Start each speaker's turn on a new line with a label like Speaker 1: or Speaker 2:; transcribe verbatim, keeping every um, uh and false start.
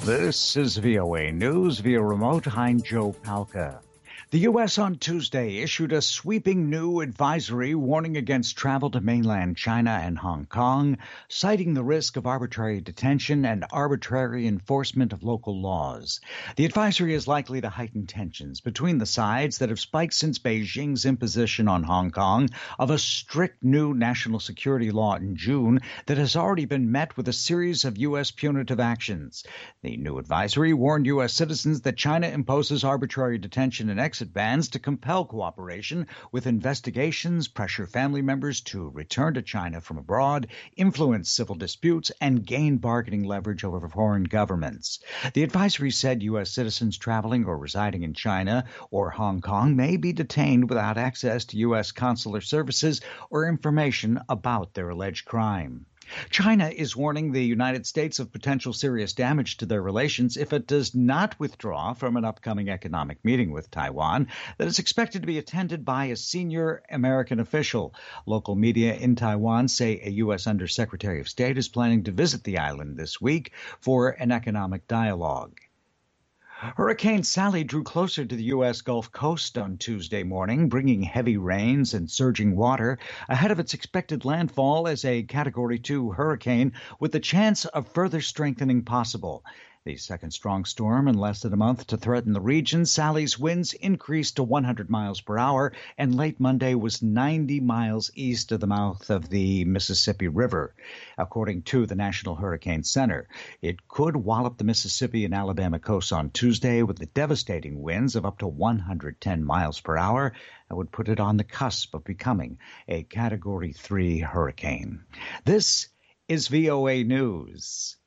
Speaker 1: This is V O A News via remote. I'm Joe Palca. The U S on Tuesday issued a sweeping new advisory warning against travel to mainland China and Hong Kong, citing the risk of arbitrary detention and arbitrary enforcement of local laws. The advisory is likely to heighten tensions between the sides that have spiked since Beijing's imposition on Hong Kong of a strict new national security law in June that has already been met with a series of U S punitive actions. The new advisory warned U S citizens that China imposes arbitrary detention and exit bans to compel cooperation with investigations, pressure family members to return to China from abroad, influence civil disputes, and gain bargaining leverage over foreign governments. The advisory said U S citizens traveling or residing in China or Hong Kong may be detained without access to U S consular services or information about their alleged crime. China is warning the United States of potential serious damage to their relations if it does not withdraw from an upcoming economic meeting with Taiwan that is expected to be attended by a senior American official. Local media in Taiwan say a U S Undersecretary of State is planning to visit the island this week for an economic dialogue. Hurricane Sally drew closer to the U S Gulf Coast on Tuesday morning, bringing heavy rains and surging water ahead of its expected landfall as a Category two hurricane with the chance of further strengthening possible. The second strong storm in less than a month to threaten the region, Sally's winds increased to one hundred miles per hour and late Monday was ninety miles east of the mouth of the Mississippi River. According to the National Hurricane Center, it could wallop the Mississippi and Alabama coasts on Tuesday with the devastating winds of up to one hundred ten miles per hour that would put it on the cusp of becoming a Category three hurricane. This is V O A News.